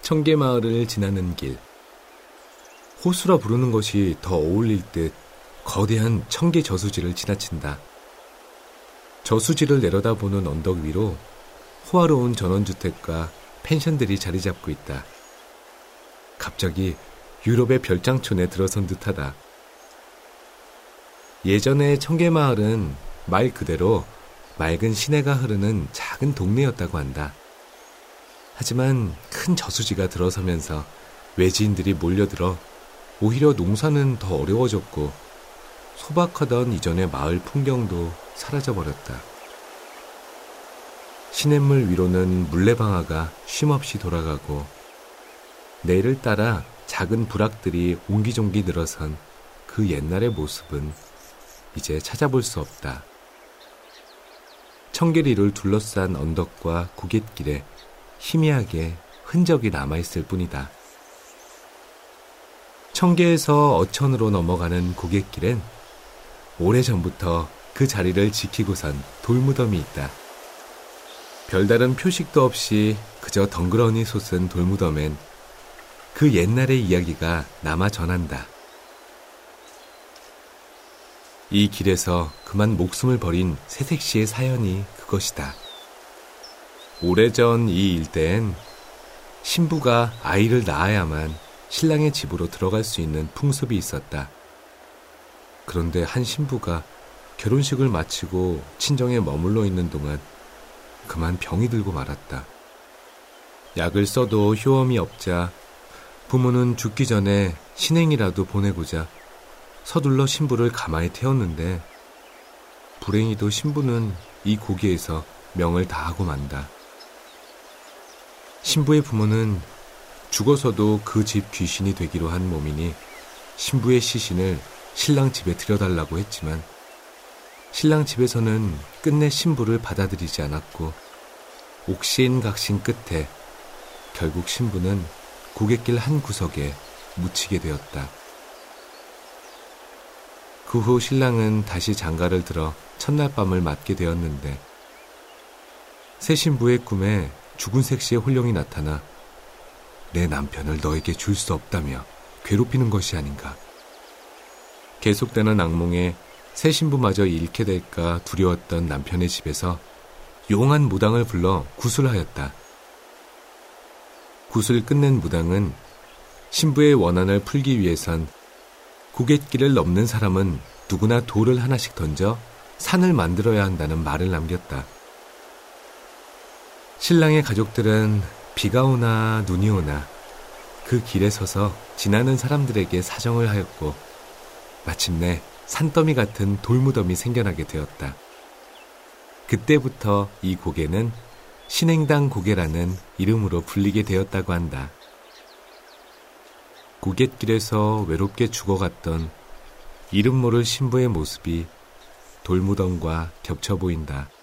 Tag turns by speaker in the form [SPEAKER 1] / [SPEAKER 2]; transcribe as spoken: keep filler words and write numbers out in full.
[SPEAKER 1] 청계마을을 지나는 길. 호수라 부르는 것이 더 어울릴 듯 거대한 청계 저수지를 지나친다. 저수지를 내려다보는 언덕 위로 호화로운 전원주택과 펜션들이 자리 잡고 있다. 갑자기 유럽의 별장촌에 들어선 듯하다. 예전에 청계마을은 말 그대로 맑은 시내가 흐르는 작은 동네였다고 한다. 하지만 큰 저수지가 들어서면서 외지인들이 몰려들어 오히려 농사는 더 어려워졌고 소박하던 이전의 마을 풍경도 사라져버렸다. 시냇물 위로는 물레방아가 쉼없이 돌아가고 내를 따라 작은 부락들이 옹기종기 늘어선 그 옛날의 모습은 이제 찾아볼 수 없다. 청계리를 둘러싼 언덕과 고갯길에 희미하게 흔적이 남아있을 뿐이다. 청계에서 어천으로 넘어가는 고갯길엔 오래전부터 그 자리를 지키고선 돌무덤이 있다. 별다른 표식도 없이 그저 덩그러니 솟은 돌무덤엔 그 옛날의 이야기가 남아 전한다. 이 길에서 그만 목숨을 버린 새색시의 사연이 그것이다. 오래전 이 일대엔 신부가 아이를 낳아야만 신랑의 집으로 들어갈 수 있는 풍습이 있었다. 그런데 한 신부가 결혼식을 마치고 친정에 머물러 있는 동안 그만 병이 들고 말았다. 약을 써도 효험이 없자 부모는 죽기 전에 신행이라도 보내고자 서둘러 신부를 가마에 태웠는데 불행히도 신부는 이 고개에서 명을 다하고 만다. 신부의 부모는 죽어서도 그 집 귀신이 되기로 한 몸이니 신부의 시신을 신랑 집에 들여달라고 했지만 신랑 집에서는 끝내 신부를 받아들이지 않았고 옥신각신 끝에 결국 신부는 고갯길 한 구석에 묻히게 되었다. 그 후 신랑은 다시 장가를 들어 첫날 밤을 맞게 되었는데 새 신부의 꿈에 죽은 색시의 혼령이 나타나 내 남편을 너에게 줄 수 없다며 괴롭히는 것이 아닌가. 계속되는 악몽에 새 신부마저 잃게 될까 두려웠던 남편의 집에서 용한 무당을 불러 구술하였다. 굿을 끝낸 무당은 신부의 원한을 풀기 위해선 고갯길을 넘는 사람은 누구나 돌을 하나씩 던져 산을 만들어야 한다는 말을 남겼다. 신랑의 가족들은 비가 오나 눈이 오나 그 길에 서서 지나는 사람들에게 사정을 하였고 마침내 산더미 같은 돌무덤이 생겨나게 되었다. 그때부터 이 고개는 신행당 고개라는 이름으로 불리게 되었다고 한다. 고갯길에서 외롭게 죽어갔던 이름 모를 신부의 모습이 돌무덤과 겹쳐 보인다.